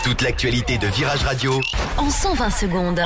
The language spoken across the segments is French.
Toute l'actualité de Virage Radio En 120 secondes.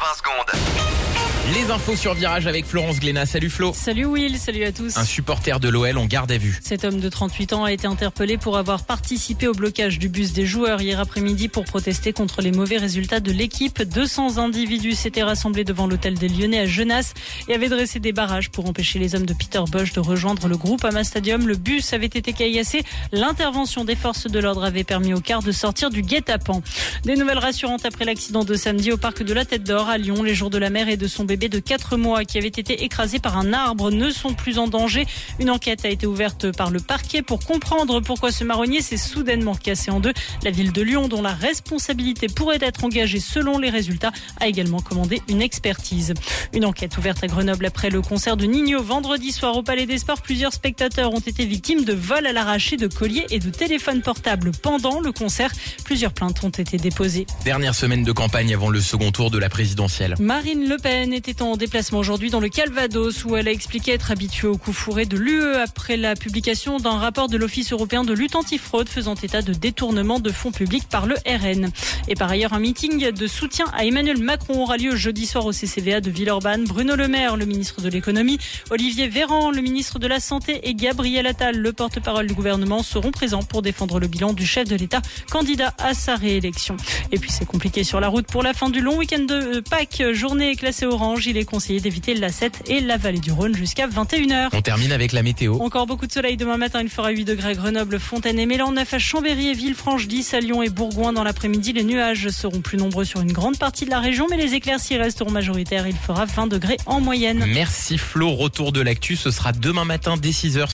Les infos sur Virage avec Florence Glénat. Salut Flo. Salut Will, salut à tous. Un supporter de l'OL en garde à vue. Cet homme de 38 ans a été interpellé pour avoir participé au blocage du bus des joueurs hier après-midi pour protester contre les mauvais résultats de l'équipe. 200 individus s'étaient rassemblés devant l'hôtel des Lyonnais à Genasse et avaient dressé des barrages pour empêcher les hommes de Peter Bosz de rejoindre le groupe Ama Stadium. Le bus avait été caillassé. L'intervention des forces de l'ordre avait permis au car de sortir du guet-apens. Des nouvelles rassurantes après l'accident de samedi au parc de la Tête d'Or à Lyon. Les jours de la mère et de son bébé de 4 mois qui avait été écrasé par un arbre ne sont plus en danger. Une enquête a été ouverte par le parquet pour comprendre pourquoi ce marronnier s'est soudainement cassé en deux. La ville de Lyon, dont la responsabilité pourrait être engagée selon les résultats, a également commandé une expertise. Une enquête ouverte à Grenoble après le concert de Ninho vendredi soir au Palais des Sports. Plusieurs spectateurs ont été victimes de vols à l'arraché de colliers et de téléphones portables pendant le concert. Plusieurs plaintes ont été déposées. Dernière semaine de campagne avant le second tour de la présidentielle. Marine Le Pen était en déplacement aujourd'hui dans le Calvados où elle a expliqué être habituée au coup fourré de l'UE après la publication d'un rapport de l'Office européen de lutte antifraude faisant état de détournement de fonds publics par le RN. Et par ailleurs, un meeting de soutien à Emmanuel Macron aura lieu jeudi soir au CCVA de Villeurbanne. Bruno Le Maire, le ministre de l'économie, Olivier Véran, le ministre de la Santé et Gabriel Attal, le porte-parole du gouvernement, seront présents pour défendre le bilan du chef de l'État, candidat à sa réélection. Et puis c'est compliqué sur la route pour la fin du long week-end de Pâques. Journée classée orange. Il est conseillé d'éviter la 7 et la vallée du Rhône jusqu'à 21h. On termine avec la météo. Encore beaucoup de soleil demain matin. Il fera 8 degrés à Grenoble, Fontaine et Mélan, 9 à Chambéry et Villefranche, 10 à Lyon et Bourgoin dans l'après-midi. Les nuages seront plus nombreux sur une grande partie de la région, mais les éclaircies resteront majoritaires. Il fera 20 degrés en moyenne. Merci Flo. Retour de l'actu, ce sera demain matin dès 6h.